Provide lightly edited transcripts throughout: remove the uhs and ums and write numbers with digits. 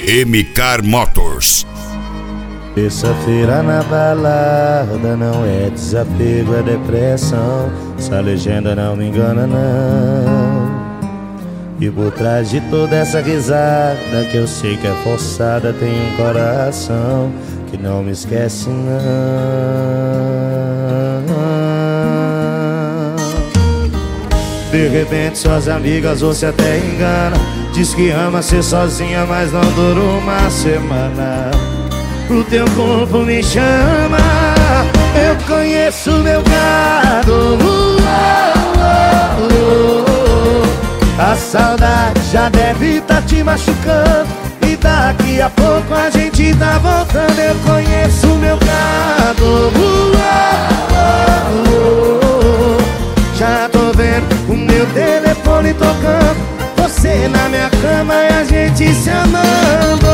MK Motors. Terça-feira na balada não é desapego, é depressão. Essa legenda não me engana não. E por trás de toda essa risada que eu sei que é forçada, tem um coração que não me esquece não. De repente suas amigas você até engana, diz que ama ser sozinha, mas não dura uma semana. O teu corpo me chama, eu conheço meu gado. A saudade já deve tá te machucando, e daqui a pouco a gente tá voltando. Eu conheço meu gado. Já tô vendo o meu telefone tocando, você na minha cama e a gente se amando.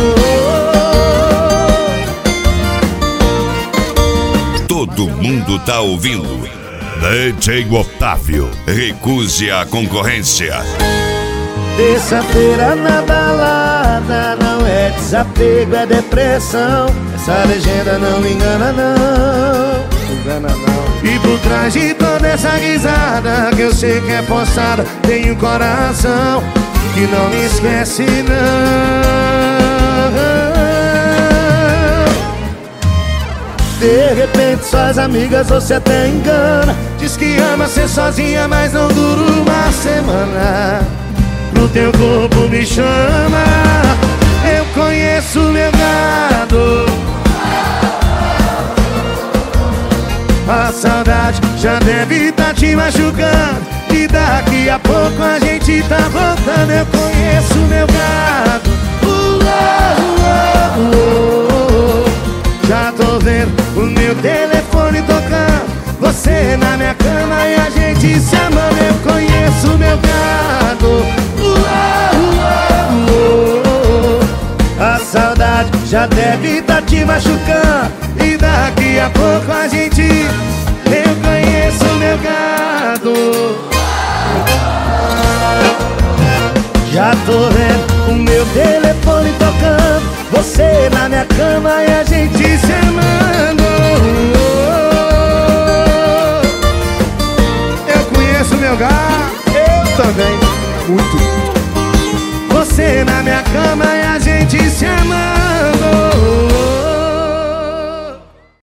Todo mundo tá ouvindo. DJ Otávio, recuse a concorrência. Terça-feira na balada não é desapego, é depressão. Essa legenda não me engana não. E por trás de toda essa risada que eu sei que é forçada, tem um coração que não me esquece não. De repente suas amigas você até engana, diz que ama ser sozinha, mas não dura uma semana. O teu corpo me chama, eu conheço meu gado. A saudade já deve tá te machucando, e daqui a pouco a gente tá voltando. Eu conheço meu gado. Já tô vendo o meu telefone tocando, você na minha cama e a gente se amando. Eu conheço meu gado. A saudade já deve tá te machucando, e daqui a pouco a gente... Eu conheço meu gado. Já tô vendo o meu telefone tocando, você na minha cama e a gente se amando. Eu conheço meu gado. Eu também. Muito. Você na minha cama